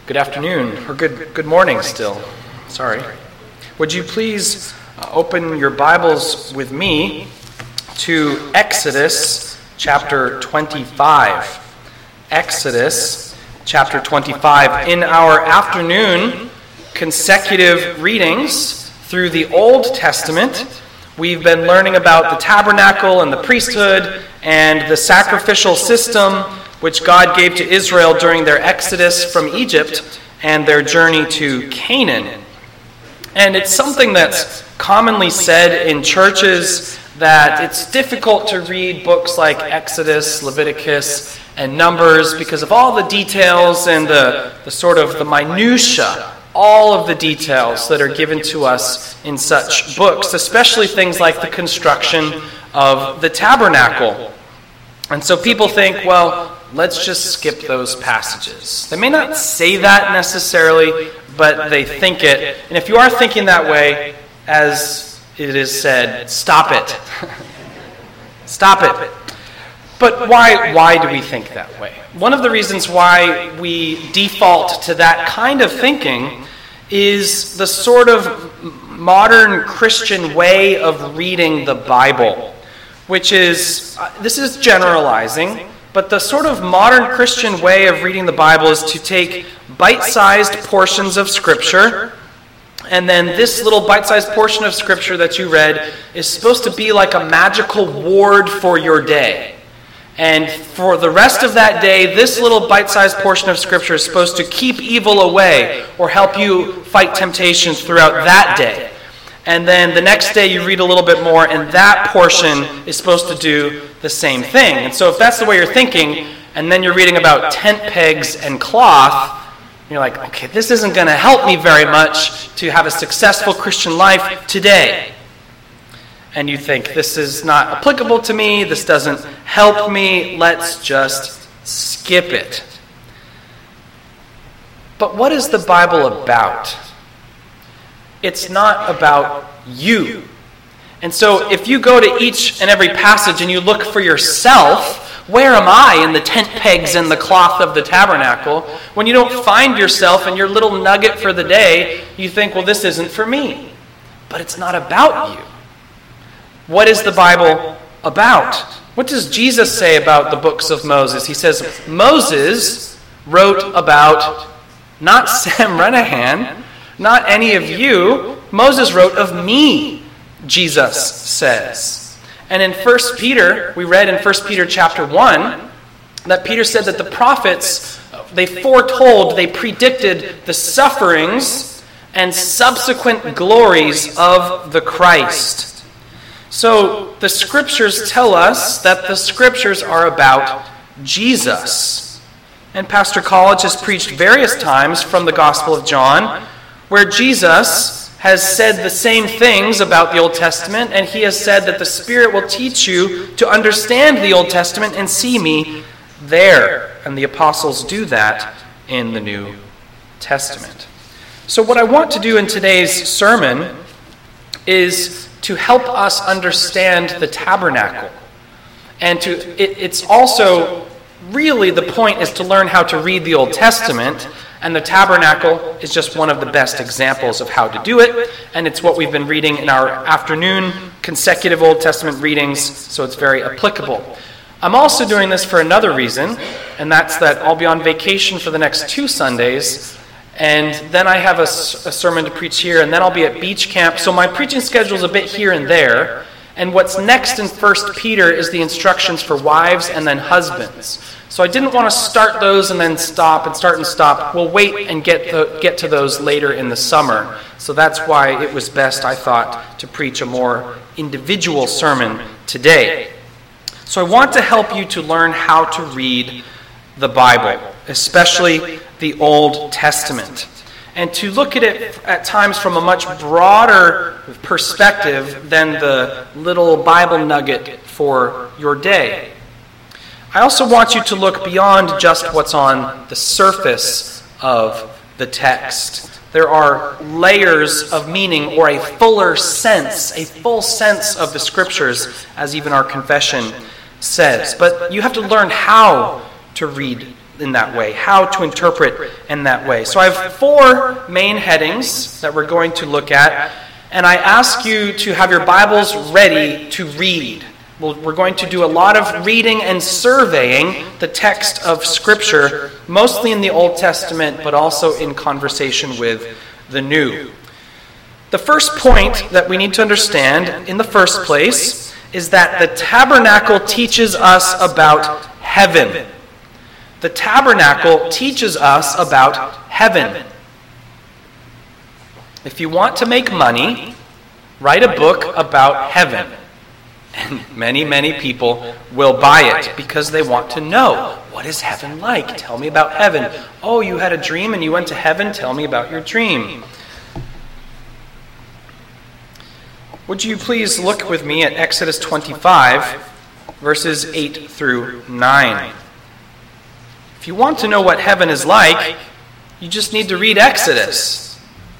Good afternoon, or good morning still. Sorry. Would you please open your Bibles with me to Exodus chapter 25. Exodus chapter 25. In our afternoon consecutive readings through the Old Testament, we've been learning about the tabernacle and the priesthood and the sacrificial system which God gave to Israel during their exodus from Egypt and their journey to Canaan. And it's something that's commonly said in churches that it's difficult to read books like Exodus, Leviticus, and Numbers because of all the details and the sort of the minutia, all of the details that are given to us in such books, especially things like the construction of the tabernacle. And so people think, well, let's just skip those passages. They may not say that necessarily, but they think it. And if you are thinking that way, as it is said, stop it. Stop it. But why do we think that way? One of the reasons why we default to that kind of thinking is the sort of modern Christian way of reading the Bible, which is, this is generalizing, but the sort of modern Christian way of reading the Bible is to take bite-sized portions of Scripture, and then this little bite-sized portion of Scripture that you read is supposed to be like a magical ward for your day. And for the rest of that day, this little bite-sized portion of Scripture is supposed to keep evil away or help you fight temptations throughout that day. And then the next day you read a little bit more, and that portion is supposed to do the same thing. And so if that's the way you're thinking, and then you're reading about tent pegs and cloth, you're like, okay, this isn't going to help me very much to have a successful Christian life today. And you think, this is not applicable to me, this doesn't help me, let's just skip it. But what is the Bible about? It's not about you. And so if you go to each and every passage and you look for yourself, where am I in the tent pegs and the cloth of the tabernacle? When you don't find yourself in your little nugget for the day, you think, well, this isn't for me. But it's not about you. What is the Bible about? What does Jesus say about the books of Moses? He says, Moses wrote about not Sam Renahan, not any of you. Moses wrote of me, Jesus says. And in 1 Peter, we read in 1 Peter chapter 1, that Peter said that the prophets, they foretold, they predicted the sufferings and subsequent glories of the Christ. So the Scriptures tell us that the Scriptures are about Jesus. And Pastor College has preached various times from the Gospel of John, where Jesus has said the same things about the Old Testament, and he has said that the Spirit will teach you to understand the Old Testament and see me there. And the apostles do that in the New Testament. So what I want to do in today's sermon is to help us understand the tabernacle. And it's also, really the point is to learn how to read the Old Testament. And the tabernacle is just one of the best examples of how to do it. And it's what we've been reading in our afternoon consecutive Old Testament readings, so it's very applicable. I'm also doing this for another reason, and that's that I'll be on vacation for the next 2 Sundays, and then I have a sermon to preach here, and then I'll be at beach camp. So my preaching schedule is a bit here and there. And what's next in 1 Peter is the instructions for wives and then husbands. So I didn't want to start those and then stop and start and stop. We'll wait and get to those later in the summer. So that's why it was best, I thought, to preach a more individual sermon today. So I want to help you to learn how to read the Bible, especially the Old Testament, and to look at it at times from a much broader perspective than the little Bible nugget for your day. I also want you to look beyond just what's on the surface of the text. There are layers of meaning or a full sense of the Scriptures, as even our confession says. But you have to learn how to read in that way, how to interpret in that way. So I have 4 main headings that we're going to look at, and I ask you to have your Bibles ready to read. We're going to do a lot of reading and surveying the text of Scripture, mostly in the Old Testament, but also in conversation with the New. The first point that we need to understand in the first place is that the tabernacle teaches us about heaven. The tabernacle teaches us about heaven. If you want to make money, write a book about heaven. And many, many people will buy it because they want to know, what is heaven like? Tell me about heaven. Oh, you had a dream and you went to heaven? Tell me about your dream. Would you please look with me at Exodus 25, verses 8 through 9. If you want to know what heaven is like, you just need to read Exodus.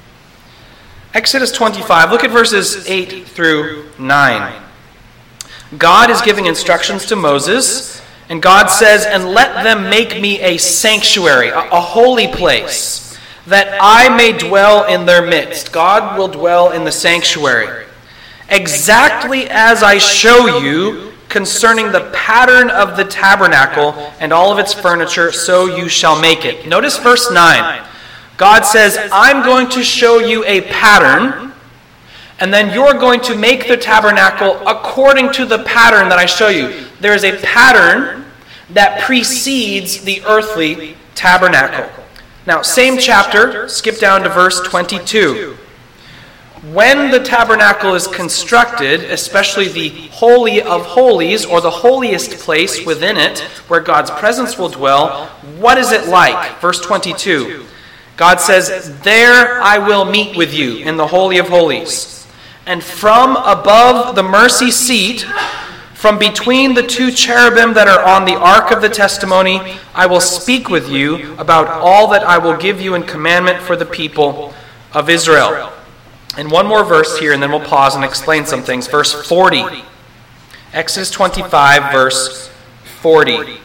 Exodus 25, look at verses 8 through 9. God is giving instructions to Moses, and God says, "And let them make me a sanctuary, a holy place, that I may dwell in their midst." God will dwell in the sanctuary. "Exactly as I show you concerning the pattern of the tabernacle and all of its furniture, so you shall make it." Notice verse 9. God says, "I'm going to show you a pattern, and then you're going to make the tabernacle according to the pattern that I show you." There is a pattern that precedes the earthly tabernacle. Now, same chapter, skip down to verse 22. When the tabernacle is constructed, especially the Holy of Holies, or the holiest place within it, where God's presence will dwell, what is it like? Verse 22. God says, "There I will meet with you in the Holy of Holies. And from above the mercy seat, from between the 2 cherubim that are on the ark of the testimony, I will speak with you about all that I will give you in commandment for the people of Israel." And one more verse here, and then we'll pause and explain some things. Verse 40. Exodus 25, verse 40.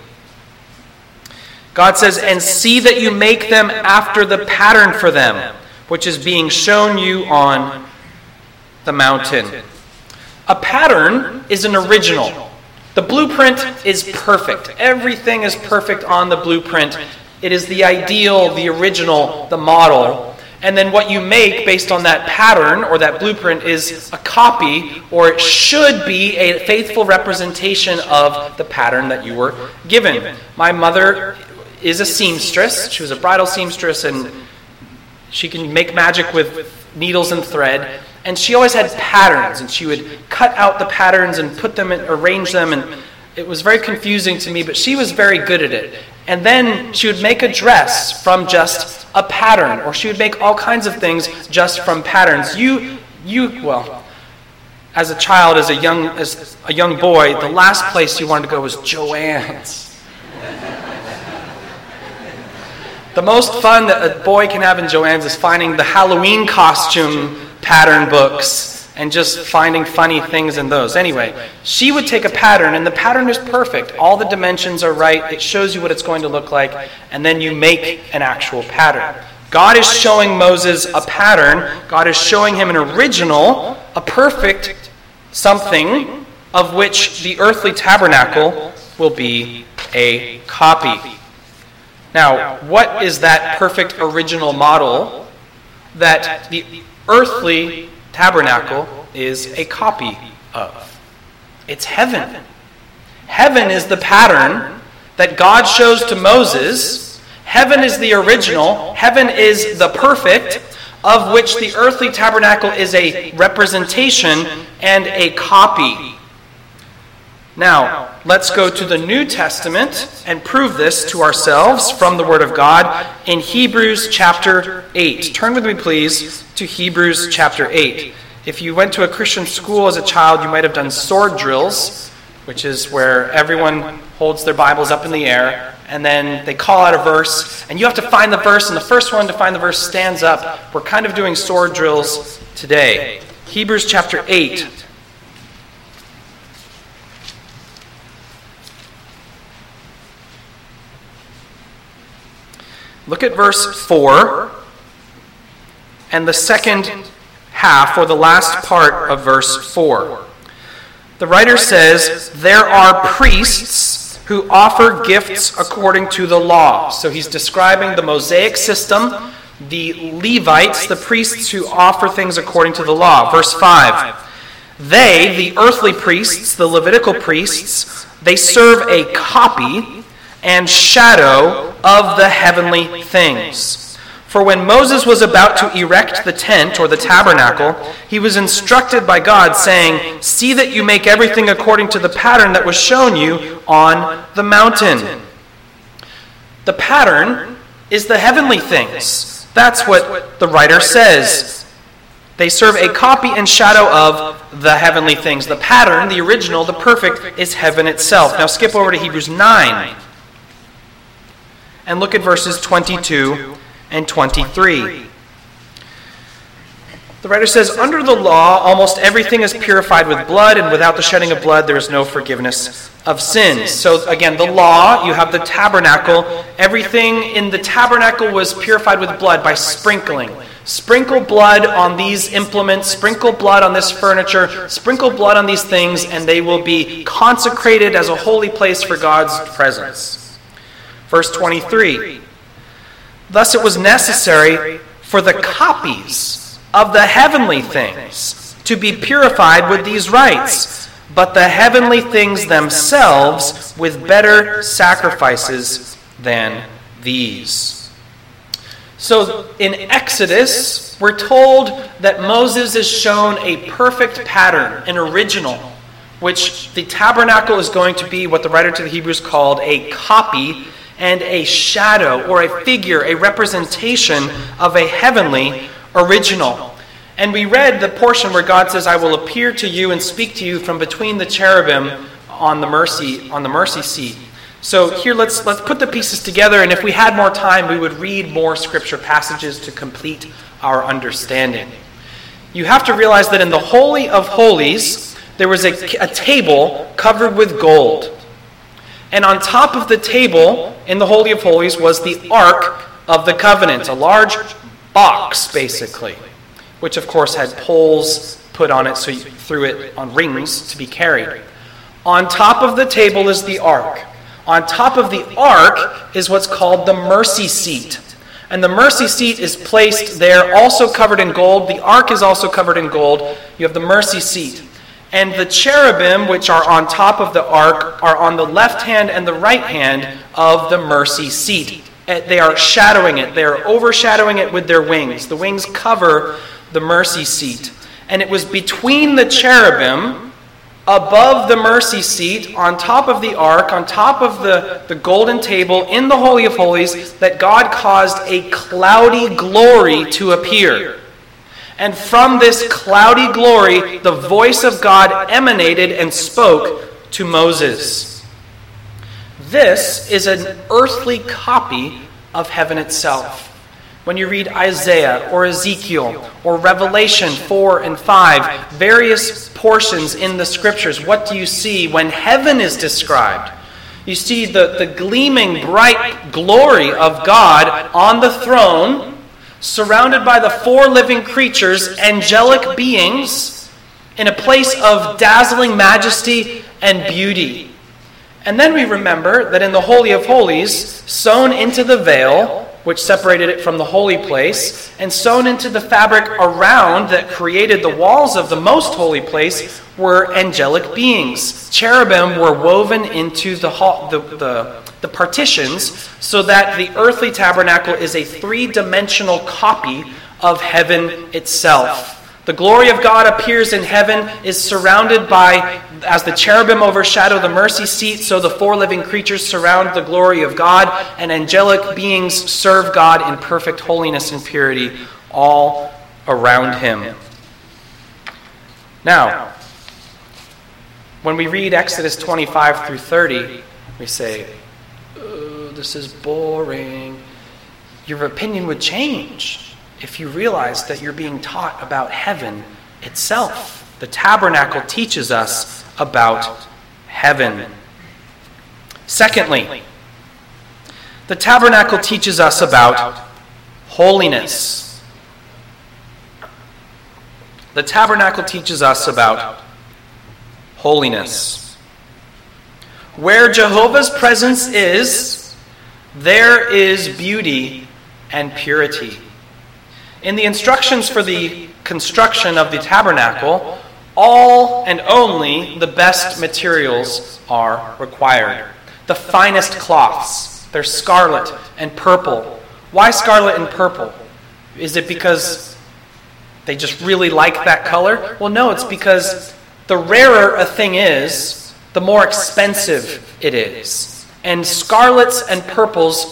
God says, "And see that you make them after the pattern for them, which is being shown you on the mountain." A pattern is an original. The blueprint is perfect. Everything is perfect on the blueprint. It is the ideal, the original, the model. And then what you make based on that pattern or that blueprint is a copy, or it should be a faithful representation of the pattern that you were given. My mother is a seamstress. She was a bridal seamstress, and she can make magic with needles and thread. And she always had patterns, and she would cut out the patterns and put them and arrange them, and it was very confusing to me, but she was very good at it. And then she would make a dress from just a pattern, or she would make all kinds of things just from patterns. Well, as a child, as a young boy, the last place you wanted to go was Joann's. The most fun that a boy can have in Joann's is finding the Halloween costume pattern books and just finding funny things in those. Anyway, she would take a pattern, and the pattern is perfect. All the dimensions are right. It shows you what it's going to look like, and then you make an actual pattern. God is showing Moses a pattern. God is showing him an original, a perfect something of which the earthly tabernacle will be a copy. Now, what is that perfect original model that the earthly tabernacle is a copy of? It's heaven. Heaven is the pattern that God shows to Moses. Heaven is the original. Heaven is the perfect, of which the earthly tabernacle is a representation and a copy. Now, let's go to the New Testament and prove this to ourselves from the Word of God in Hebrews chapter 8. Turn with me, please, to Hebrews chapter 8. If you went to a Christian school as a child, you might have done sword drills, which is where everyone holds their Bibles up in the air, and then they call out a verse, and you have to find the verse, and the first one to find the verse stands up. We're kind of doing sword drills today. Hebrews chapter 8. Look at verse 4 and the second half, or the last part of verse 4. The writer says, there are priests who offer gifts according to the law. So he's describing the Mosaic system, the Levites, the priests who offer things according to the law. Verse 5. They, the earthly priests, the Levitical priests, they serve a copy and shadow of the heavenly things. For when Moses was about to erect the tent or the tabernacle, he was instructed by God, saying, see that you make everything according to the pattern that was shown you on the mountain. The pattern is the heavenly things. That's what the writer says. They serve a copy and shadow of the heavenly things. The pattern, the original, the perfect, is heaven itself. Now skip over to Hebrews 9 and look at verses 22 and 23. The writer says, under the law, almost everything is purified with blood, and without the shedding of blood, there is no forgiveness of sins. So again, the law, you have the tabernacle. Everything in the tabernacle was purified with blood by sprinkling. Sprinkle blood on these implements, sprinkle blood on this furniture, sprinkle blood on these things, and they will be consecrated as a holy place for God's presence. Verse 23. Thus it was necessary for the copies of the heavenly things to be purified with these rites, but the heavenly things themselves with better sacrifices than these. So in Exodus, we're told that Moses is shown a perfect pattern, an original, which the tabernacle is going to be what the writer to the Hebrews called a copy and a shadow, or a figure, a representation of a heavenly original. And we read the portion where God says, I will appear to you and speak to you from between the cherubim on the mercy seat. So here let's put the pieces together, and if we had more time, we would read more scripture passages to complete our understanding. You have to realize that in the Holy of Holies, there was a table covered with gold. And on top of the table in the Holy of Holies was the Ark of the Covenant, a large box, basically, which of course had poles put on it so you threw it on rings to be carried. On top of the table is the Ark. On top of the Ark is what's called the mercy seat. And the mercy seat is placed there, also covered in gold. The Ark is also covered in gold. You have the mercy seat. And the cherubim, which are on top of the Ark, are on the left hand and the right hand of the mercy seat. They are shadowing it. They are overshadowing it with their wings. The wings cover the mercy seat. And it was between the cherubim, above the mercy seat, on top of the Ark, on top of the golden table, in the Holy of Holies, that God caused a cloudy glory to appear. And from this cloudy glory, the voice of God emanated and spoke to Moses. This is an earthly copy of heaven itself. When you read Isaiah or Ezekiel or Revelation 4 and 5, various portions in the scriptures, what do you see when heaven is described? You see the gleaming bright glory of God on the throne, surrounded by the four living creatures, angelic beings, in a place of dazzling majesty and beauty. And then we remember that in the Holy of Holies, sewn into the veil, which separated it from the holy place, and sewn into the fabric around that created the walls of the most holy place, were angelic beings. Cherubim were woven into the partitions, so that the earthly tabernacle is a three-dimensional copy of heaven itself. The glory of God appears in heaven, is surrounded by, as the cherubim overshadow the mercy seat, so the four living creatures surround the glory of God, and angelic beings serve God in perfect holiness and purity all around him. Now, when we read Exodus 25 through 30, we say, oh, this is boring. Your opinion would change if you realize that you're being taught about heaven itself. The tabernacle teaches us about heaven. Secondly, The tabernacle teaches us about holiness. The tabernacle teaches us about holiness. Where Jehovah's presence is, there is beauty and purity. In the instructions for the construction of the tabernacle, all and only the best materials are required. The finest cloths. They're scarlet and purple. Why scarlet and purple? Is it because they just really like that color? Well, no, it's because the rarer a thing is, the more expensive it is. And scarlets and purples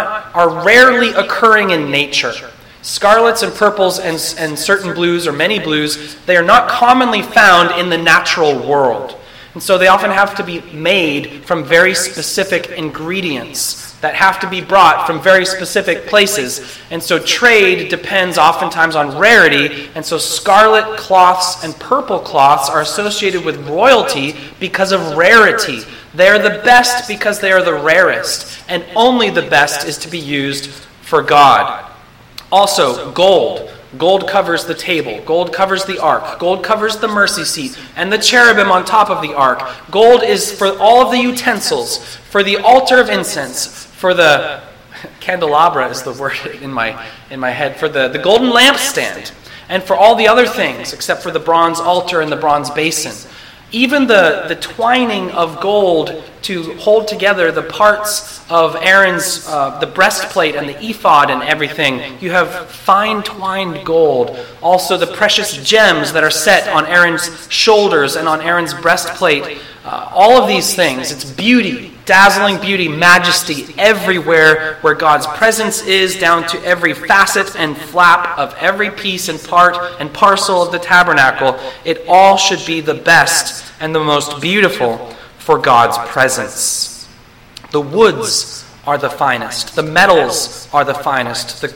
are rarely occurring in nature. Scarlets and purples and certain blues, or many blues, they are not commonly found in the natural world. And so they often have to be made from very specific ingredients that have to be brought from very specific places. And so trade depends oftentimes on rarity. And so scarlet cloths and purple cloths are associated with royalty because of rarity. They are the best because they are the rarest. And only the best is to be used for God. Also, gold. Gold covers the table. Gold covers the ark. Gold covers the mercy seat and the cherubim on top of the ark. Gold is for all of the utensils, for the altar of incense, for the candelabra is the word in my head, for the golden lampstand, and for all the other things except for the bronze altar and the bronze basin. Even the twining of gold to hold together the parts of Aaron's, the breastplate and the ephod and everything. You have fine twined gold. Also the precious gems that are set on Aaron's shoulders and on Aaron's breastplate. All of these things. It's beauty, dazzling beauty, majesty everywhere where God's presence is, down to every facet and flap of every piece and part and parcel of the tabernacle. It all should be the best and the most beautiful for God's presence. The woods are the finest. The metals are the finest. The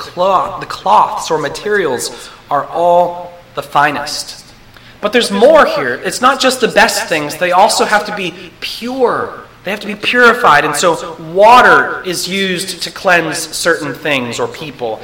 cloths or materials are all the finest. But there's more here. It's not just the best things. They also have to be pure. They have to be purified. And so water is used to cleanse certain things or people.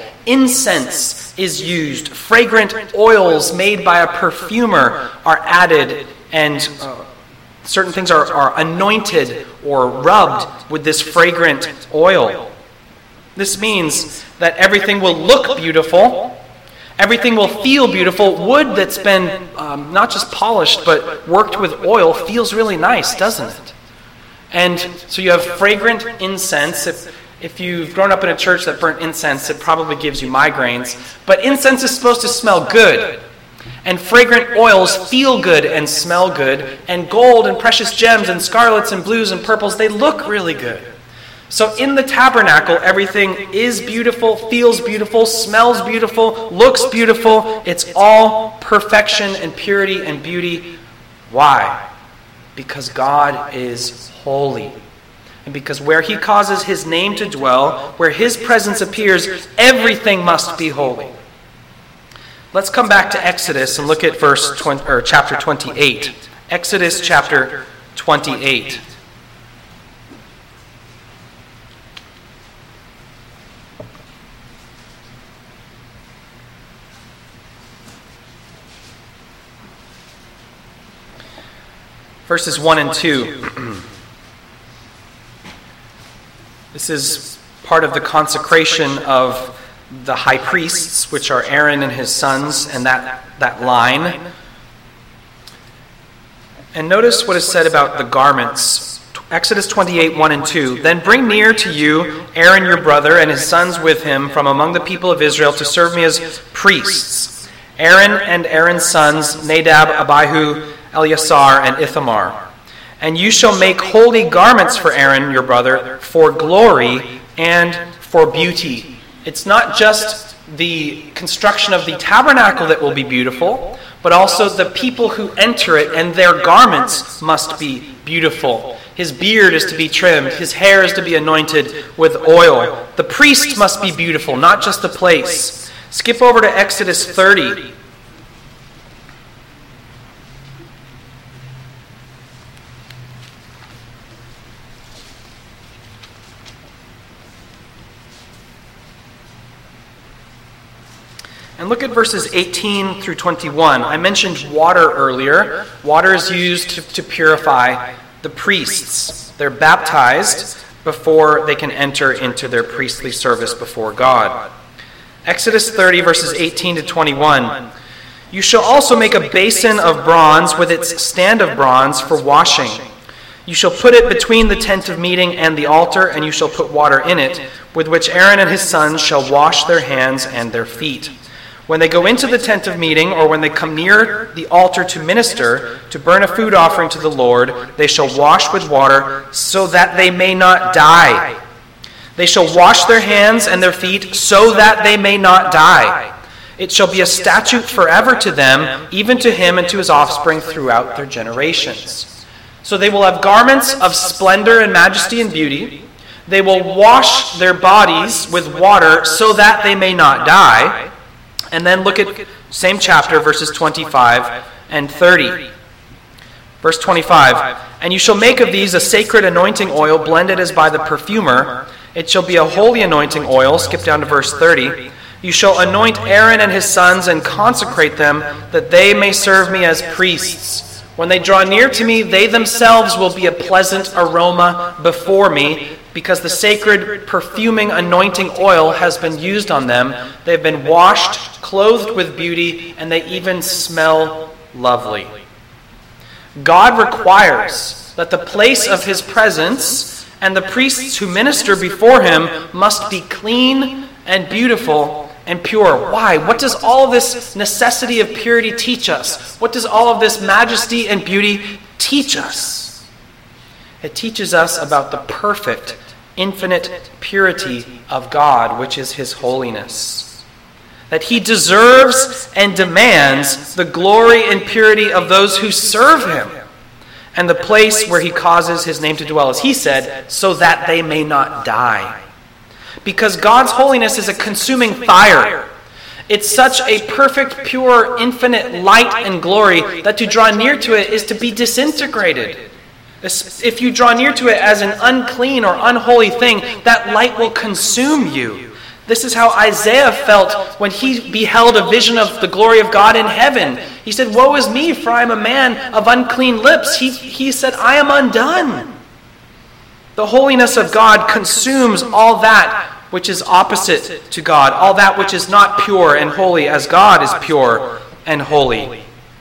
Incense is used. Fragrant oils made by a perfumer are added, and certain things are anointed or rubbed with this fragrant oil. This means that everything will look beautiful. Everything will feel beautiful. Wood that's been not just polished but worked with oil feels really nice, doesn't it? And so you have fragrant incense. If you've grown up in a church that burnt incense, it probably gives you migraines. But incense is supposed to smell good. And fragrant oils feel good and smell good. And gold and precious gems and scarlets and blues and purples, they look really good. So in the tabernacle, everything is beautiful, feels beautiful, smells beautiful, looks beautiful. It's all perfection and purity and beauty. Why? Because God is holy. And because where He causes His name to dwell, where His presence appears, everything must be holy. Let's come back to Exodus and look at chapter 28. Exodus chapter 28. Verses 1 and 2. This is part of the consecration of the high priests, which are Aaron and his sons, and that line. And notice what is said about the garments. Exodus 28, 1 and 2. Then bring near to you Aaron your brother and his sons with him from among the people of Israel to serve me as priests. Aaron and Aaron's sons, Nadab, Abihu, Eleazar, and Ithamar. And you shall make holy garments for Aaron your brother, for glory and for beauty. It's not just the construction of the tabernacle that will be beautiful, but also the people who enter it, and their garments must be beautiful. His beard is to be trimmed. His hair is to be anointed with oil. The priest must be beautiful, not just the place. Skip over to Exodus 30. And look at verses 18 through 21. I mentioned water earlier. Water is used to purify the priests. They're baptized before they can enter into their priestly service before God. Exodus 30, verses 18 to 21. You shall also make a basin of bronze with its stand of bronze for washing. You shall put it between the tent of meeting and the altar, and you shall put water in it, with which Aaron and his sons shall wash their hands and their feet. When they go into the tent of meeting, or when they come near the altar to minister, to burn a food offering to the Lord, they shall wash with water, so that they may not die. They shall wash their hands and their feet, so that they may not die. It shall be a statute forever to them, even to him and to his offspring throughout their generations. So they will have garments of splendor and majesty and beauty. They will wash their bodies with water, so that they may not die. And then look at same chapter, verses 25 and 30. Verse 25, and you shall make of these a sacred anointing oil, blended as by the perfumer. It shall be a holy anointing oil. Skip down to verse 30. You shall anoint Aaron and his sons and consecrate them, that they may serve me as priests. When they draw near to me, they themselves will be a pleasant aroma before me, because the sacred perfuming anointing oil has been used on them. They have been washed, clothed with beauty, and they even smell lovely. God requires that the place of his presence and the priests who minister before him must be clean and beautiful and pure. Why? What does all of this necessity of purity teach us? What does all of this majesty and beauty teach us? It teaches us about the perfect, infinite purity of God, which is his holiness. That he deserves and demands the glory and purity of those who serve him, and the place where he causes his name to dwell, as he said, so that they may not die. Because God's holiness is a consuming fire. It's such a perfect, pure, infinite light and glory that to draw near to it is to be disintegrated. If you draw near to it as an unclean or unholy thing, that light will consume you. This is how Isaiah felt when he beheld a vision of the glory of God in heaven. He said, "Woe is me, for I am a man of unclean lips." He said, "I am undone." The holiness of God consumes all that which is opposite to God, all that which is not pure and holy as God is pure and holy.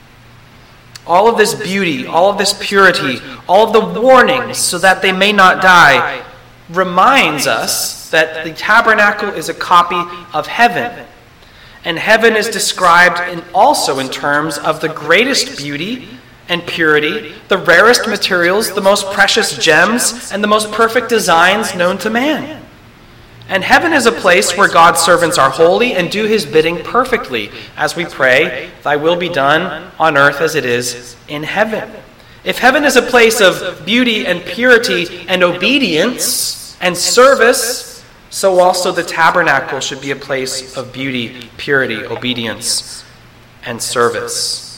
All of this beauty, all of this purity, all of the warnings so that they may not die reminds us that the tabernacle is a copy of heaven. And heaven is described also in terms of the greatest beauty and purity, the rarest materials, the most precious gems, and the most perfect designs known to man. And heaven is a place where God's servants are holy and do his bidding perfectly, as we pray, "Thy will be done on earth as it is in heaven." If heaven is a place of beauty and purity and obedience and service, so also the tabernacle should be a place of beauty, purity, obedience, and service.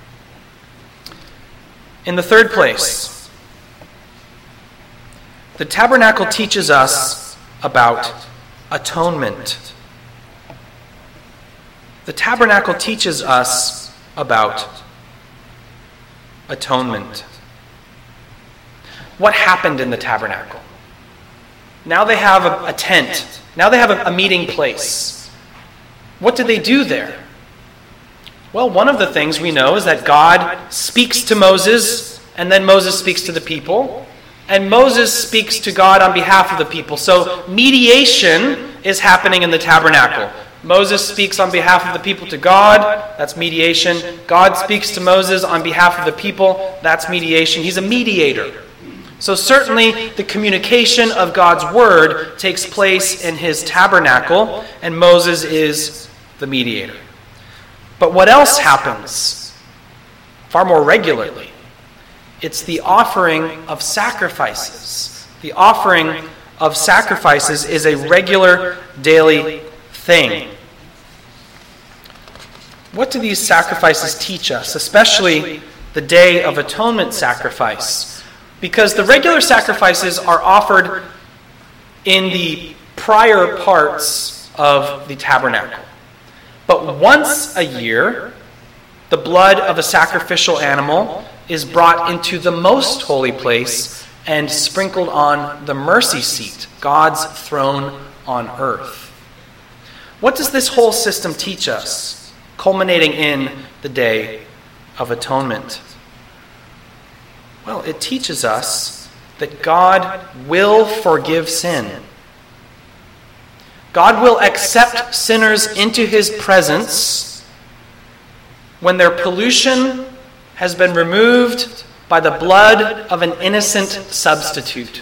In the third place, the tabernacle teaches us about atonement. The tabernacle teaches us about atonement. What happened in the tabernacle? Now they have a tent. Now they have a meeting place. What did they do there? Well, one of the things we know is that God speaks to Moses, and then Moses speaks to the people. And Moses speaks to God on behalf of the people. So mediation is happening in the tabernacle. Moses speaks on behalf of the people to God. That's mediation. God speaks to Moses on behalf of the people. That's mediation. He's a mediator. So certainly the communication of God's word takes place in his tabernacle, and Moses is the mediator. But what else happens far more regularly? It's the offering of sacrifices. The offering of sacrifices is a regular daily thing. What do these sacrifices teach us, especially the Day of Atonement sacrifice? Because the regular sacrifices are offered in the prior parts of the tabernacle. But once a year, the blood of a sacrificial animal is brought into the most holy place and sprinkled on the mercy seat, God's throne on earth. What does this whole system teach us, culminating in the Day of Atonement? Well, it teaches us that God will forgive sin. God will accept sinners into his presence when their pollution has been removed by the blood of an innocent substitute.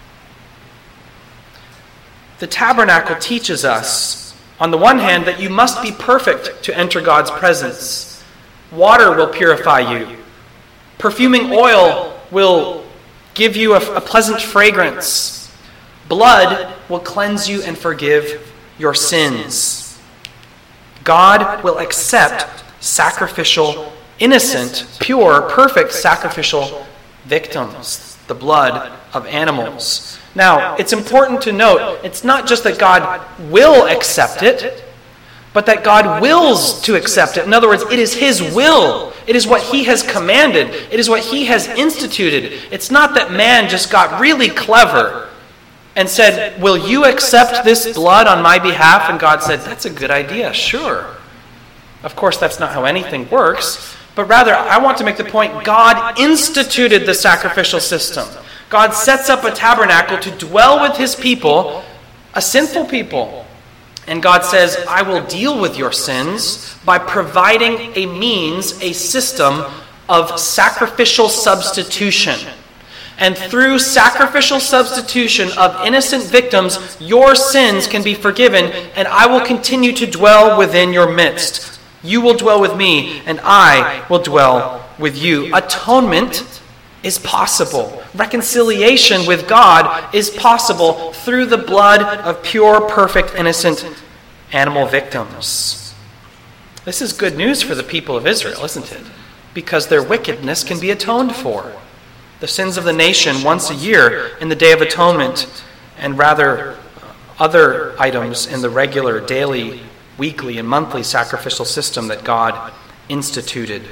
The tabernacle teaches us, on the one hand, that you must be perfect to enter God's presence. Water will purify you. Perfuming oil will give you a pleasant fragrance. Blood will cleanse you and forgive your sins. God will accept sacrificial, innocent, pure, perfect sacrificial victims, the blood of animals. Now, it's important to note, it's not just that God will accept it, but that God wills to accept it. In other words, it is his will. It is what he has commanded. It is what he has instituted. It's not that man just got really clever and said, will you accept this blood on my behalf? And God said, that's a good idea, sure. Of course, that's not how anything works. But rather, I want to make the point, God instituted the sacrificial system. God sets up a tabernacle to dwell with his people, a sinful people. And God says, I will deal with your sins by providing a means, a system of sacrificial substitution. And through sacrificial substitution of innocent victims, your sins can be forgiven, and I will continue to dwell within your midst. You will dwell with me, and I will dwell with you. Atonement is possible. Reconciliation with God is possible through the blood of pure, perfect, innocent animal victims. This is good news for the people of Israel, isn't it? Because their wickedness can be atoned for. The sins of the nation once a year in the Day of Atonement, and rather other items in the regular daily, weekly, and monthly sacrificial system that God instituted.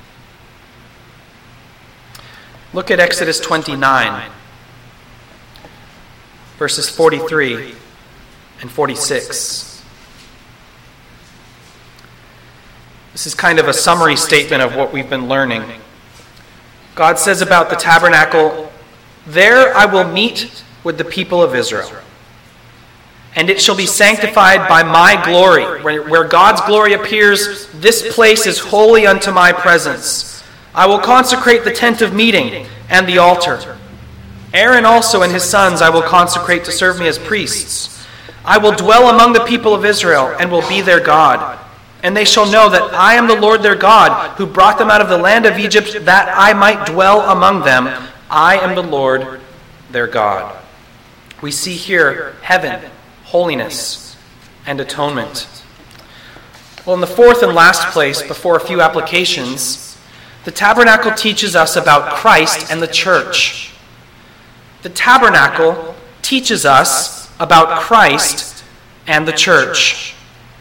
Look at Exodus 29, verses 43 and 46. This is kind of a summary statement of what we've been learning. God says about the tabernacle, there I will meet with the people of Israel, and it shall be sanctified by my glory. Where God's glory appears, this place is holy unto my presence. I will consecrate the tent of meeting and the altar. Aaron also and his sons I will consecrate to serve me as priests. I will dwell among the people of Israel and will be their God. And they shall know that I am the Lord their God, who brought them out of the land of Egypt, that I might dwell among them. I am the Lord their God. We see here heaven, holiness, and atonement. Well, in the fourth and last place, before a few applications, the tabernacle teaches us about Christ and the church. The tabernacle teaches us about Christ and the church.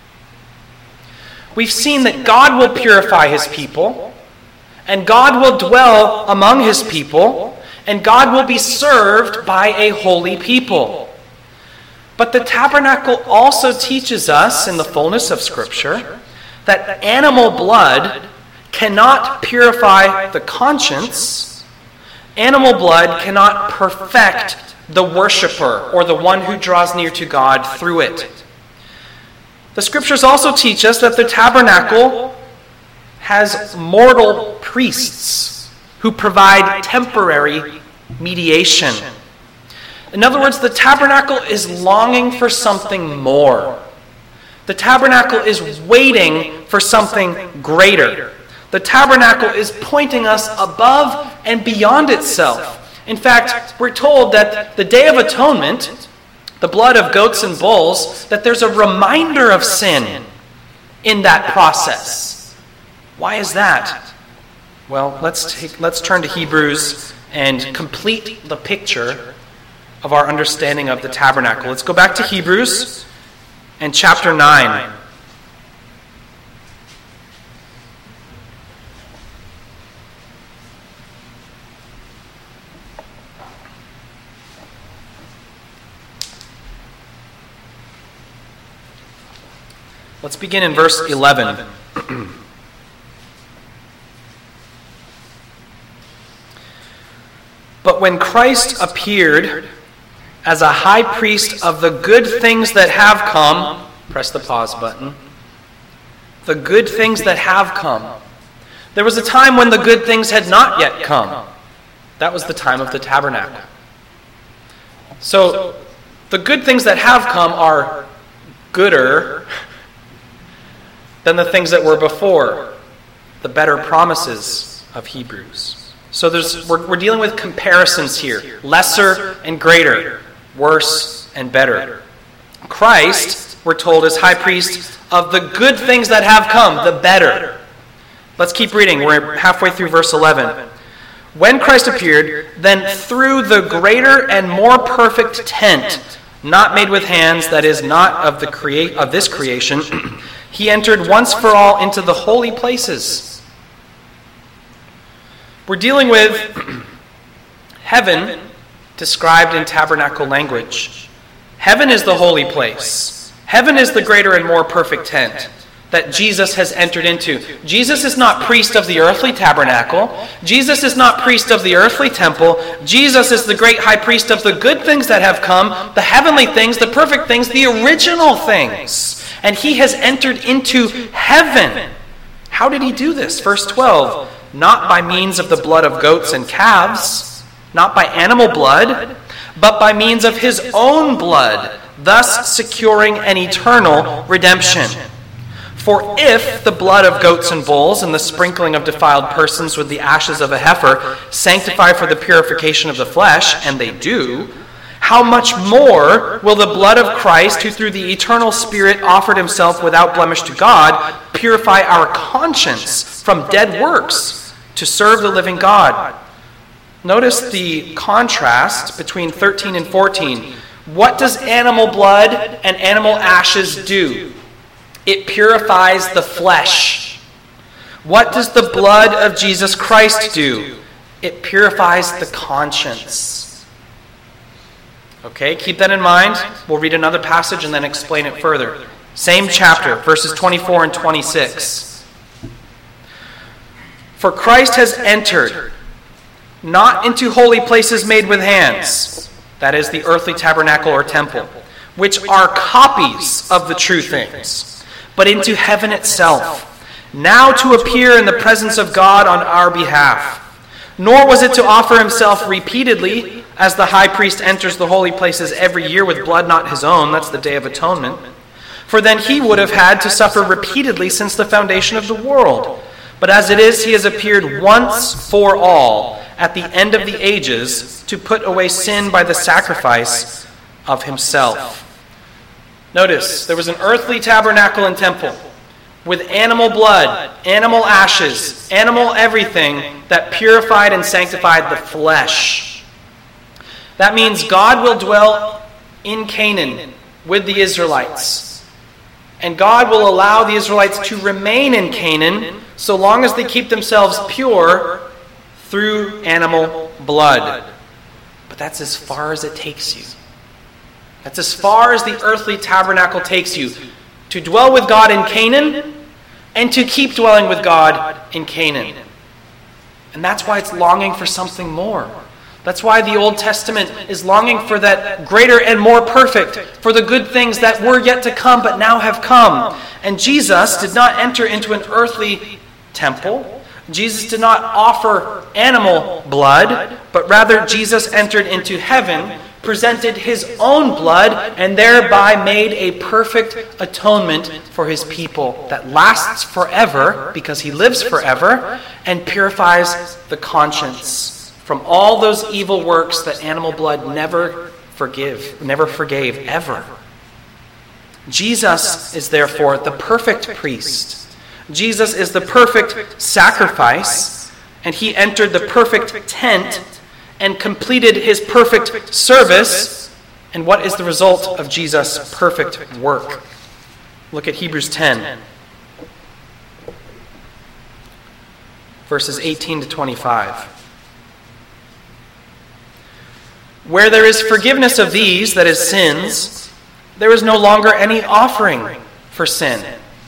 We've seen that God will purify his people, and God will dwell among his people, and God will be served by a holy people. But the tabernacle also teaches us, in the fullness of Scripture, that animal blood cannot purify the conscience. Animal blood cannot perfect the worshiper or the one who draws near to God through it. The Scriptures also teach us that the tabernacle has mortal priests who provide temporary mediation. In other words, the tabernacle is longing for something more. The tabernacle is waiting for something greater. The tabernacle is pointing us above and beyond itself. In fact, we're told that the Day of Atonement, the blood of goats and bulls, that there's a reminder of sin in that process. Why is that? Well, let's turn to Hebrews and complete the picture of our understanding of the tabernacle. Let's go back to Hebrews and chapter 9. Let's begin in verse 11. But when Christ appeared as a high priest of the good things that have come, press the pause button, the good things that have come. There was a time when the good things had not yet come. That was the time of the tabernacle. So, the good things that have come are gooder than the things that were before, the better promises of Hebrews. So we're dealing with comparisons here, lesser and greater, worse and better. Christ, we're told, is high priest of the good things that have come, the better. Let's keep reading. We're halfway through verse 11. When Christ appeared, then through the greater and more perfect tent, not made with hands, that is not of this creation, he entered once for all into the holy places. We're dealing with heaven described in tabernacle language. Heaven is the holy place. Heaven is the greater and more perfect tent that Jesus has entered into. Jesus is not priest of the earthly tabernacle. Jesus is not priest of the earthly temple. Jesus is the great high priest of the good things that have come, the heavenly things, the perfect things, the original things. And he has entered into heaven. How did he do this? Verse 12. Not by means of the blood of goats and calves, not by animal blood, but by means of his own blood, thus securing an eternal redemption. For if the blood of goats and bulls and the sprinkling of defiled persons with the ashes of a heifer sanctify for the purification of the flesh, and they do, how much more will the blood of Christ, who through the eternal Spirit offered himself without blemish to God, purify our conscience from dead works to serve the living God? Notice the contrast between 13 and 14. What does animal blood and animal ashes do? It purifies the flesh. What does the blood of Jesus Christ do? It purifies the conscience. Okay, keep that in mind. We'll read another passage and then explain it further. Same chapter, verses 24 and 26. For Christ has entered, not into holy places made with hands, that is the earthly tabernacle or temple, which are copies of the true things, but into heaven itself, now to appear in the presence of God on our behalf. Nor was it to offer himself repeatedly, as the high priest enters the holy places every year with blood not his own, that's the Day of Atonement. For then he would have had to suffer repeatedly since the foundation of the world. But as it is, he has appeared once for all at the end of the ages to put away sin by the sacrifice of himself. Notice, there was an earthly tabernacle and temple with animal blood, animal ashes, animal everything that purified and sanctified the flesh. That means God will dwell in Canaan with the Israelites. And God will allow the Israelites to remain in Canaan so long as they keep themselves pure through animal blood. But that's as far as it takes you. That's as far as the earthly tabernacle takes you. To dwell with God in Canaan and to keep dwelling with God in Canaan. And that's why it's longing for something more. That's why the Old Testament is longing for that greater and more perfect, for the good things that were yet to come but now have come. And Jesus did not enter into an earthly temple. Jesus did not offer animal blood, but rather Jesus entered into heaven, presented his own blood, and thereby made a perfect atonement for his people that lasts forever, because he lives forever, and purifies the conscience from all those evil works that animal blood never forgave, ever. Jesus is therefore the perfect priest. Jesus is the perfect sacrifice, and he entered the perfect tent and completed his perfect service. And what is the result of Jesus' perfect work? Look at Hebrews 10, verses 18 to 25. Where there is forgiveness of these, that is sins, there is no longer any offering for sin.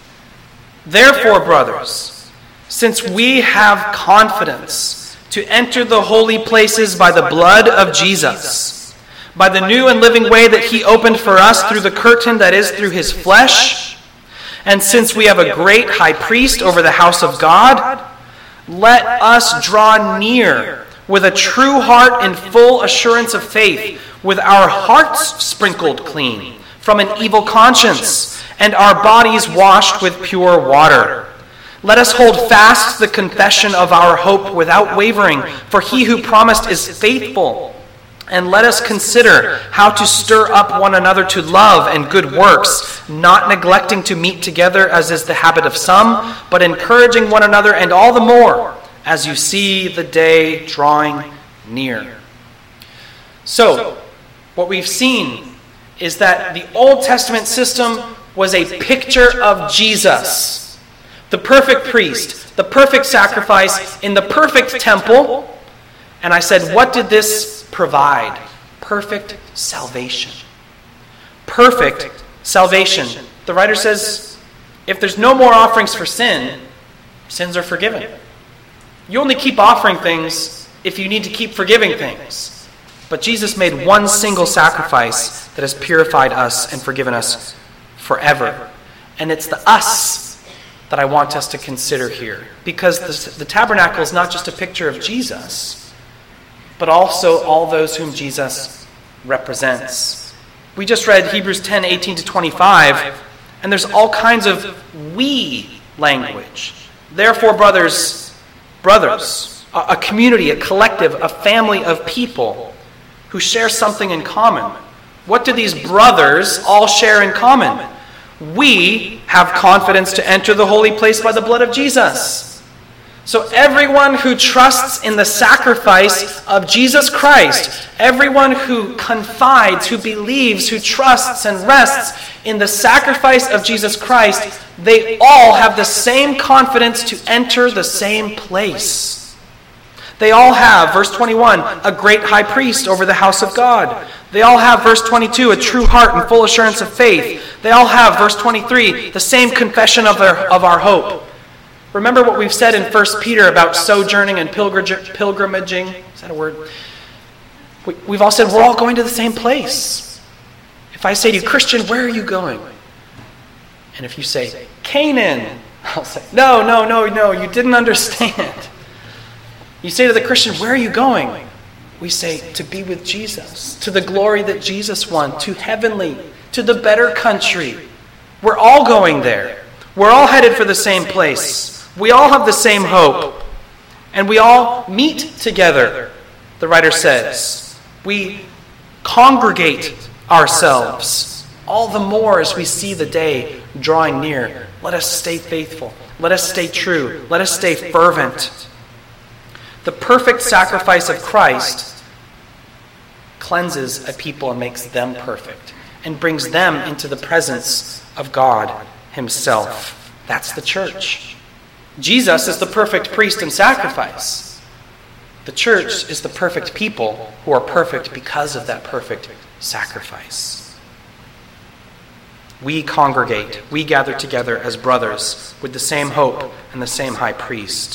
Therefore, brothers, since we have confidence to enter the holy places by the blood of Jesus, by the new and living way that he opened for us through the curtain that is through his flesh, and since we have a great high priest over the house of God, let us draw near with a true heart and full assurance of faith, with our hearts sprinkled clean from an evil conscience, and our bodies washed with pure water. Let us hold fast the confession of our hope without wavering, for he who promised is faithful. And let us consider how to stir up one another to love and good works, not neglecting to meet together as is the habit of some, but encouraging one another, and all the more as you see the day drawing near. So, what we've seen is that the Old Testament system was a picture of Jesus, the perfect priest, the perfect sacrifice in the perfect temple. And I said, what did this provide? Perfect salvation. Perfect salvation. The writer says, if there's no more offerings for sin, sins are forgiven. You only keep offering things if you need to keep forgiving things. But Jesus made one single sacrifice that has purified us and forgiven us forever. And it's the us that I want us to consider here. Because the tabernacle is not just a picture of Jesus, but also all those whom Jesus represents. We just read Hebrews 10, 18 to 25, and there's all kinds of we language. Therefore, brothers, a community, a collective, a family of people who share something in common. What do these brothers all share in common? We have confidence to enter the holy place by the blood of Jesus. So everyone who trusts in the sacrifice of Jesus Christ, everyone who confides, who believes, who trusts and rests in the sacrifice of Jesus Christ, they all have the same confidence to enter the same place. They all have, verse 21, a great high priest over the house of God. They all have, verse 22, a true heart and full assurance of faith. They all have, verse 23, the same confession of our hope. Remember what we've said in 1 Peter about sojourning and pilgrimaging? Is that a word? We've all said we're all going to the same place. If I say to you, Christian, where are you going? And if you say, Canaan, I'll say, no, you didn't understand. You say to the Christian, where are you going? We say, to be with Jesus, to the glory that Jesus won, to heavenly, to the better country. We're all going there. We're all headed for the same place. We all have the same hope. And we all meet together, the writer says. We congregate ourselves, all the more as we see the day drawing near. Let us stay faithful. Let us stay true. Let us stay fervent. The perfect sacrifice of Christ cleanses a people and makes them perfect and brings them into the presence of God himself. That's the church. Jesus is the perfect priest and sacrifice. The church is the perfect people who are perfect because of that perfect sacrifice. We congregate, we gather together as brothers with the same hope and the same high priest.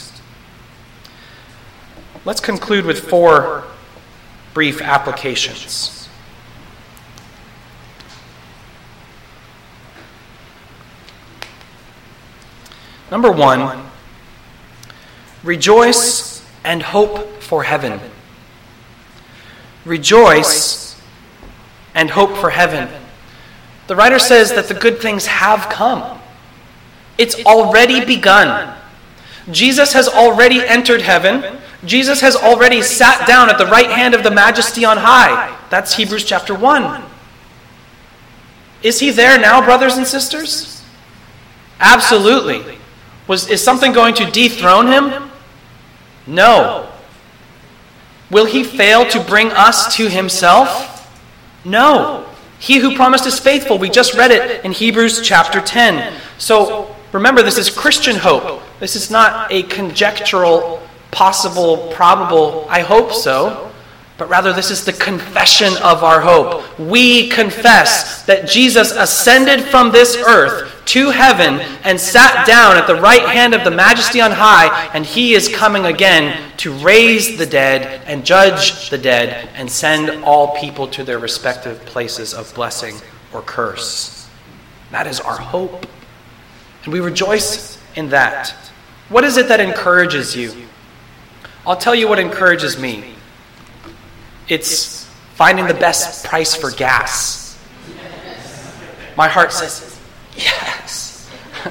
Let's conclude with 4 brief applications. Number 1, rejoice and hope for heaven. Rejoice and hope for heaven. The writer says that the good things have come. It's already begun. Jesus has already entered heaven. Jesus has already sat down at the right hand of the Majesty on high. That's Hebrews chapter 1. Is he there now, brothers and sisters? Absolutely. Is something going to dethrone him? No. Will he fail to bring us to himself? No. He who promised is faithful. We just read it in Hebrews chapter 10. So remember, this is Christian hope. This is not a conjectural, possible, probable, I hope so, but rather this is the confession of our hope. We confess that Jesus ascended from this earth to heaven and sat down at the right hand of the Majesty on high, and he is coming again to raise the dead and judge the dead and send all people to their respective places of blessing or curse. That is our hope. And we rejoice in that. What is it that encourages you? I'll tell you what encourages me. It's finding the best price for gas. My heart says, yes.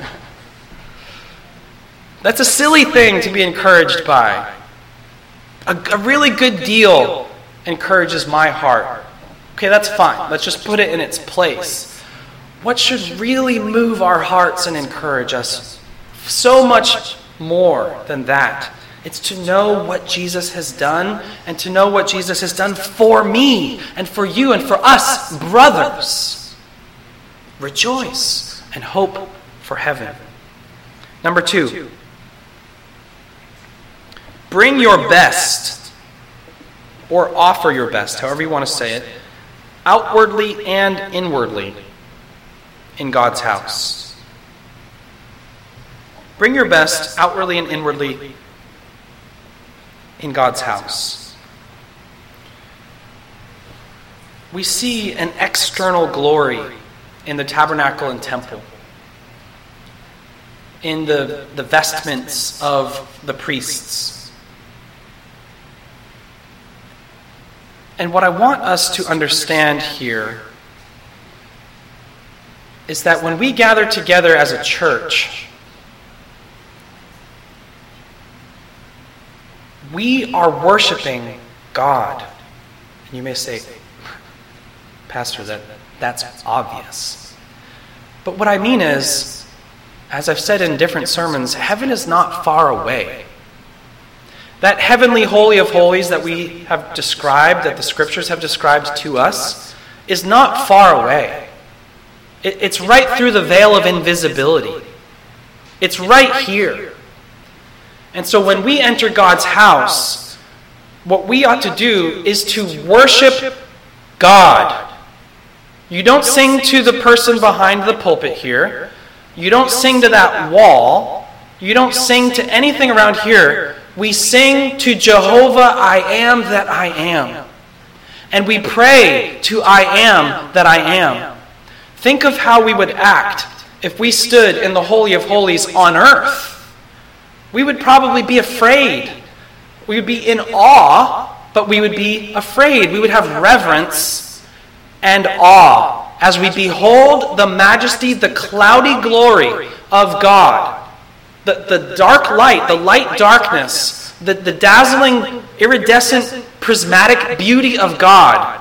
That's a silly thing to be encouraged by. A really good deal encourages my heart. Okay, that's fine. Let's just put it in its place. What should really move our hearts and encourage us so much more than that? It's to know what Jesus has done and to know what Jesus has done for me and for you and for us, brothers. Rejoice and hope for heaven. Number 2, bring your best, or offer your best, however you want to say it, outwardly and inwardly in God's house. Bring your best outwardly and inwardly in God's house. We see an external glory in the tabernacle and temple, in the vestments of the priests. And what I want us to understand here is that when we gather together as a church, we are worshiping God. And you may say, Pastor, that's obvious. But what I mean is, as I've said in different sermons, heaven is not far away. That heavenly holy of holies that we have described, that the scriptures have described to us, is not far away. It's right through the veil of invisibility. It's right here. And so when we enter God's house, what we ought to do is to worship God. You don't sing to the person behind the pulpit here. You don't sing to that wall. You don't sing to anything around here. We sing to Jehovah, I am that I am. And we pray to I am that I am. Think of how we would act if we stood in the Holy of Holies on earth. We would probably be afraid. We would be in awe, but we would be afraid. We would have reverence and awe as we behold the majesty, the cloudy glory of God. The dark light, the light darkness, the dazzling, iridescent, prismatic beauty of God.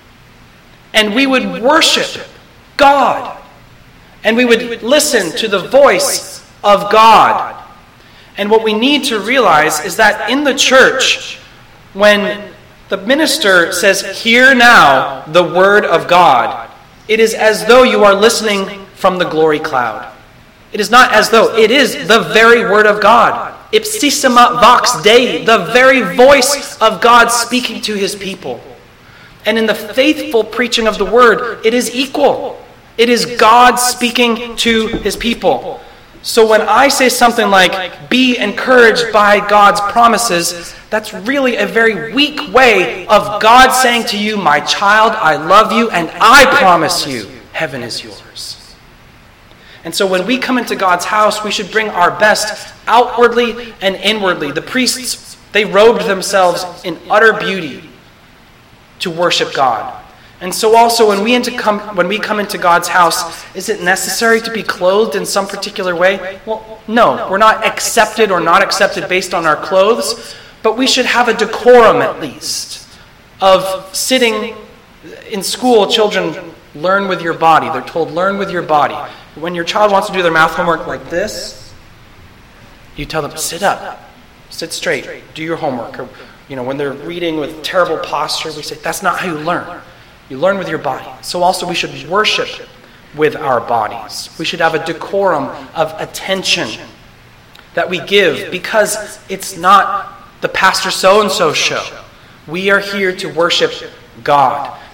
And we would worship God. And we would listen to the voice of God. And what we need to realize is that in the church, when the minister says, "Hear now the word of God," it is as though you are listening from the glory cloud. It is not as though, it is the very word of God. Ipsissima vox Dei, the very voice of God speaking to his people. And in the faithful preaching of the word, it is equal. It is God speaking to his people. So when I say something like, be encouraged by God's promises, that's really a very weak way of God saying to you, my child, I love you, and I promise you, heaven is yours. And so when we come into God's house, we should bring our best outwardly and inwardly. The priests, they robed themselves in utter beauty to worship God. And so also when we come into God's house, is it necessary to be clothed in some particular way? Well, no. We're not accepted or not accepted based on our clothes, but we should have a decorum at least of sitting in school. Children learn with your body. They're told, learn with your body. When your child wants to do their math homework like this, you tell them, sit up, sit straight, do your homework. Or, when they're reading with terrible posture, we say, that's not how you learn. You learn with your body. So also we should worship with our bodies. We should have a decorum of attention that we give, because it's not the pastor so-and-so show. We are here to worship God.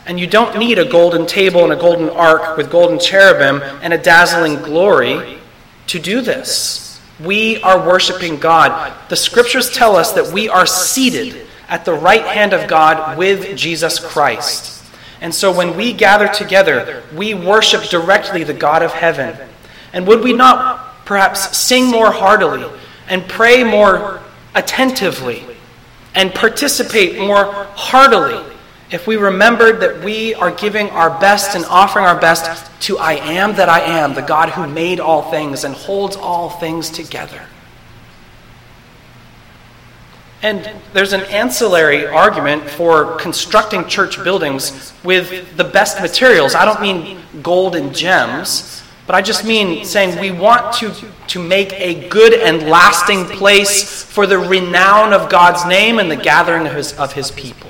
And you don't need a golden table and a golden ark with golden cherubim and a dazzling glory to do this. We are worshiping God. The scriptures tell us that we are seated at the right hand of God with Jesus Christ. And so when we gather together, we worship directly the God of heaven. And would we not perhaps sing more heartily and pray more attentively and participate more heartily if we remembered that we are giving our best and offering our best to I am that I am, the God who made all things and holds all things together? And there's an ancillary argument for constructing church buildings with the best materials. I don't mean gold and gems, but I just mean saying we want to make a good and lasting place for the renown of God's name and the gathering of his people.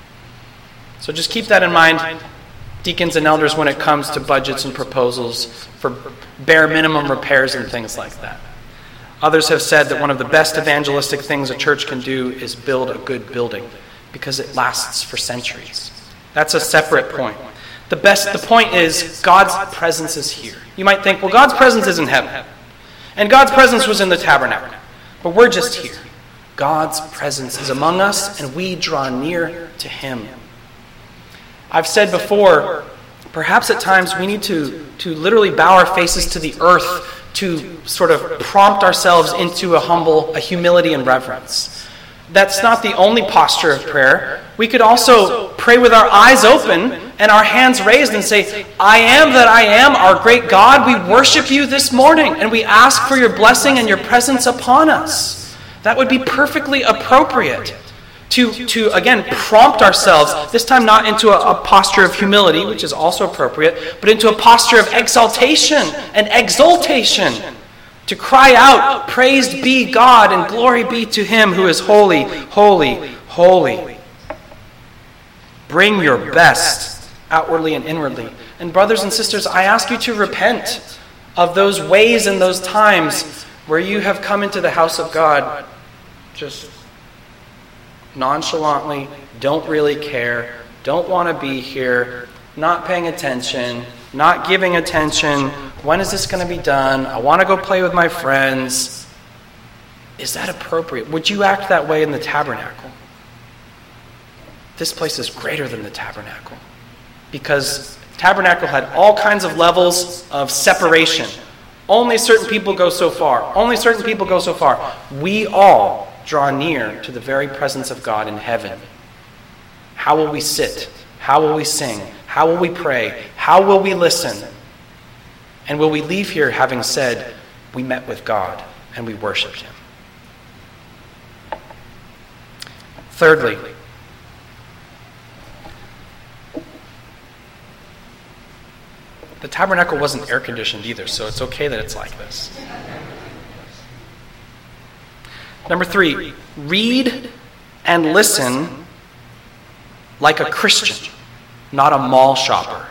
So just keep that in mind, deacons and elders, when it comes to budgets and proposals for bare minimum repairs and things like that. Others have said that one of the best evangelistic things a church can do is build a good building because it lasts for centuries. That's a separate point. The point is God's presence is here. You might think, well, God's presence is in heaven. And God's presence was in the tabernacle. But we're just here. God's presence is among us, and we draw near to him. I've said before, perhaps at times we need to literally bow our faces to the earth to sort of prompt ourselves into a humility and reverence. That's not the only posture of prayer. We could also pray with our eyes open and our hands raised and say, I am that I am, our great God. We worship you this morning, and we ask for your blessing and your presence upon us. That would be perfectly appropriate to again, prompt ourselves, this time not into a posture of humility, which is also appropriate, but into a posture of exaltation and exultation, to cry out, praised be God and glory be to him who is holy, holy, holy. Bring your best outwardly and inwardly. And brothers and sisters, I ask you to repent of those ways and those times where you have come into the house of God just nonchalantly, don't really care, don't want to be here, not paying attention, not giving attention. When is this going to be done? I want to go play with my friends. Is that appropriate? Would you act that way in the tabernacle? This place is greater than the tabernacle because the tabernacle had all kinds of levels of separation. Only certain people go so far. Only certain people go so far. We all draw near to the very presence of God in heaven. How will we sit? How will we sing? How will we pray? How will we listen? And will we leave here having said, we met with God and we worshiped him? Thirdly, the tabernacle wasn't air conditioned either, so it's okay that it's like this. Number 3, read and listen like a Christian, not a mall shopper.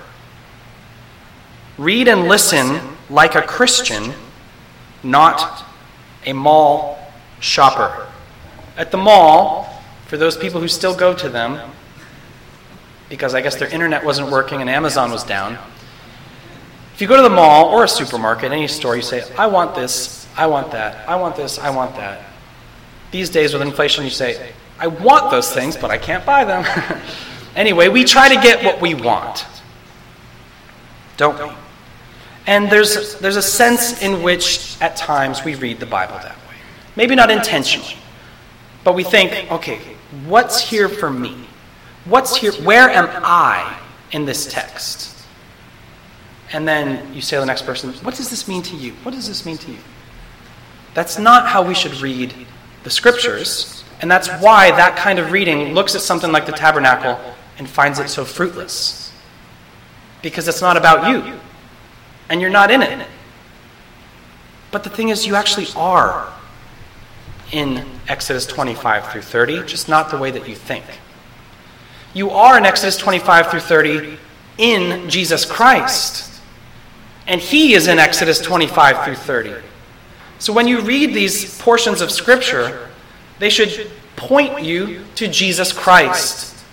Read and listen like a Christian, not a mall shopper. At the mall, for those people who still go to them, because I guess their internet wasn't working and Amazon was down, if you go to the mall or a supermarket, any store, you say, I want this, I want that, I want this, I want that. These days with inflation, you say, I want those things, but I can't buy them. Anyway, we try to get what we want, don't we? And there's a sense in which, at times, we read the Bible that way. Maybe not intentionally, but we think, okay, what's here for me? What's here? Where am I in this text? And then you say to the next person, what does this mean to you? What does this mean to you? That's not how we should read the scriptures, and that's why that kind of reading looks at something like the tabernacle and finds it so fruitless. Because it's not about you, and you're not in it. But the thing is, you actually are in Exodus 25 through 30, just not the way that you think. You are in Exodus 25 through 30 in Jesus Christ. And he is in Exodus 25 through 30. So when you read these portions of Scripture, they should point you to Jesus Christ.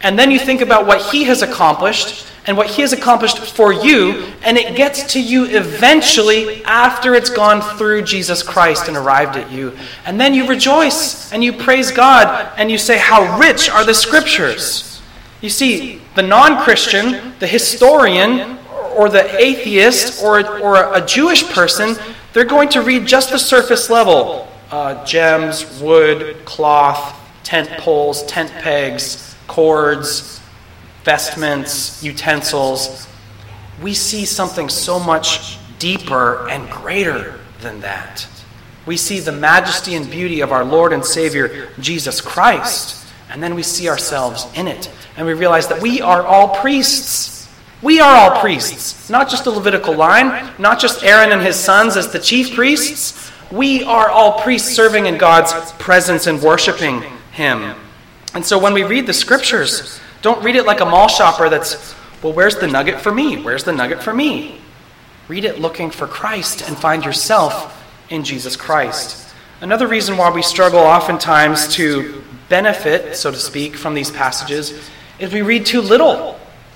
And then you think about what he has accomplished and what he has accomplished for you, and it gets to you eventually after it's gone through Jesus Christ and arrived at you. And then you rejoice and you praise God and you say, how rich are the scriptures. You see, the non-Christian, the historian, or the atheist, or a Jewish person, they're going to read just the surface level. Gems, wood, cloth, tent poles, tent pegs, cords, vestments, utensils. We see something so much deeper and greater than that. We see the majesty and beauty of our Lord and Savior, Jesus Christ, and then we see ourselves in it. And we realize that we are all priests. We are all priests. Not just the Levitical line, not just Aaron and his sons as the chief priests. We are all priests serving in God's presence and worshiping him. And so when we read the scriptures, don't read it like a mall shopper that's, well, where's the nugget for me? Where's the nugget for me? Read it looking for Christ and find yourself in Jesus Christ. Another reason why we struggle oftentimes to benefit, so to speak, from these passages is we read too little.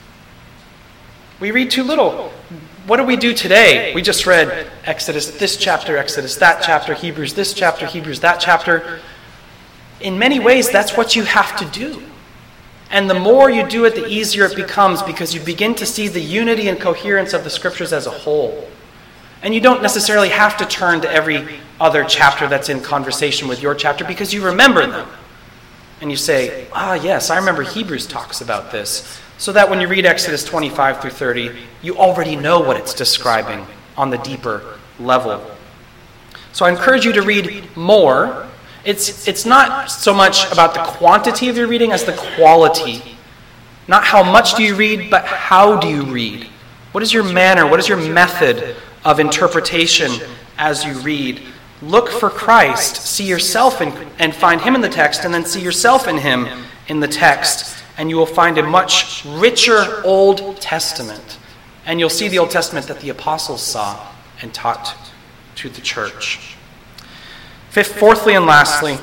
We read too little. What do we do today? We just read Exodus this chapter, Exodus that chapter, Hebrews this chapter, Hebrews that chapter. In many ways, that's what you have to do. And the more you do it, the easier it becomes, because you begin to see the unity and coherence of the scriptures as a whole. And you don't necessarily have to turn to every other chapter that's in conversation with your chapter, because you remember them. And you say, yes, I remember Hebrews talks about this. So that when you read Exodus 25 through 30, you already know what it's describing on the deeper level. So I encourage you to read more. It's not so much about the quantity of your reading as the quality. Not how much do you read, but how do you read? What is your manner? What is your method of interpretation as you read? Look for Christ. See yourself and find him in the text, and then see yourself in him in the text. And you will find a much richer Old Testament. And you'll see the Old Testament that the apostles saw and taught to the church. Fourthly and lastly,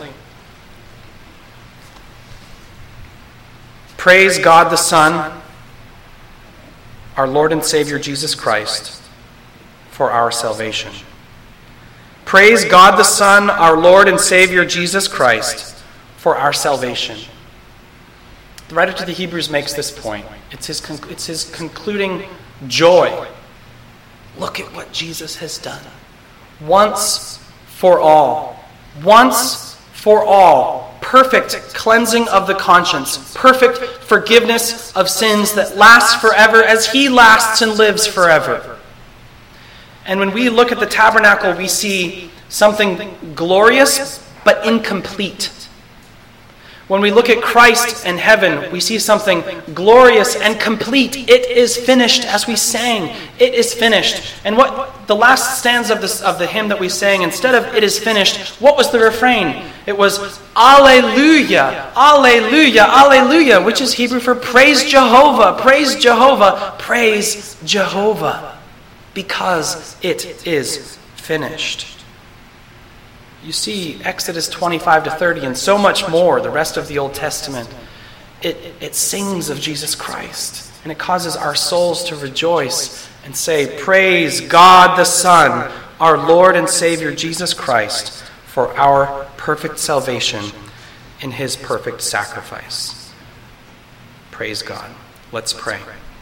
praise God the Son, our Lord and Savior Jesus Christ, for our salvation. Praise God the Son, our Lord and Savior Jesus Christ, for our salvation. The writer to the Hebrews makes this point. It's his concluding joy. Look at what Jesus has done. Once for all. Once for all. Perfect cleansing of the conscience. Perfect forgiveness of sins that lasts forever as he lasts and lives forever. And when we look at the tabernacle, we see something glorious but incomplete. When we look at Christ and heaven, we see something glorious and complete. It is finished, as we sang. It is finished. And what the last stanza of the hymn that we sang, instead of "it is finished," what was the refrain? It was "Alleluia, Alleluia, Alleluia," which is Hebrew for "Praise Jehovah, praise Jehovah, praise Jehovah," because it is finished. You see Exodus 25 to 30 and so much more, the rest of the Old Testament. It sings of Jesus Christ, and it causes our souls to rejoice and say, praise God the Son, our Lord and Savior Jesus Christ, for our perfect salvation in his perfect sacrifice. Praise God. Let's pray.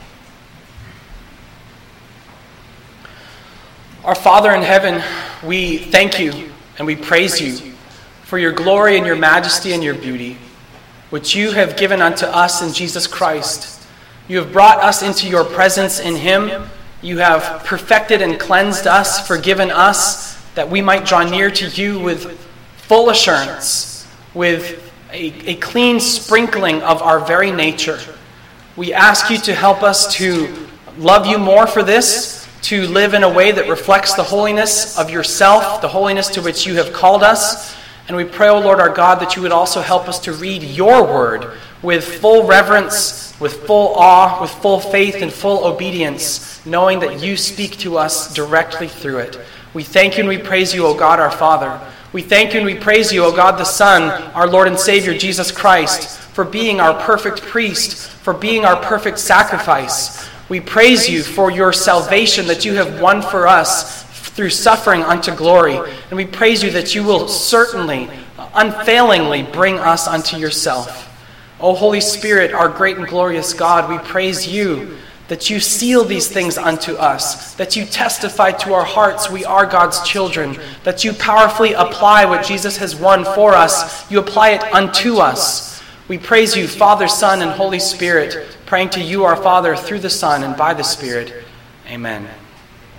Our Father in heaven, we thank you and we praise you for your glory and your majesty and your beauty, which you have given unto us in Jesus Christ. You have brought us into your presence in him. You have perfected and cleansed us, forgiven us, that we might draw near to you with full assurance, with a clean sprinkling of our very nature. We ask you to help us to love you more for this, to live in a way that reflects the holiness of yourself, the holiness to which you have called us. And we pray, O Lord our God, that you would also help us to read your word with full reverence, with full awe, with full faith and full obedience, knowing that you speak to us directly through it. We thank you and we praise you, O God our Father. We thank you and we praise you, O God the Son, our Lord and Savior Jesus Christ, for being our perfect priest, for being our perfect sacrifice. We praise you for your salvation that you have won for us through suffering unto glory. And we praise you that you will certainly, unfailingly bring us unto yourself. O Holy Spirit, our great and glorious God, we praise you that you seal these things unto us, that you testify to our hearts we are God's children, that you powerfully apply what Jesus has won for us. You apply it unto us. We praise you, Father, Son, and Holy Spirit, praying to you, our Father, through the Son and by the Spirit. Amen.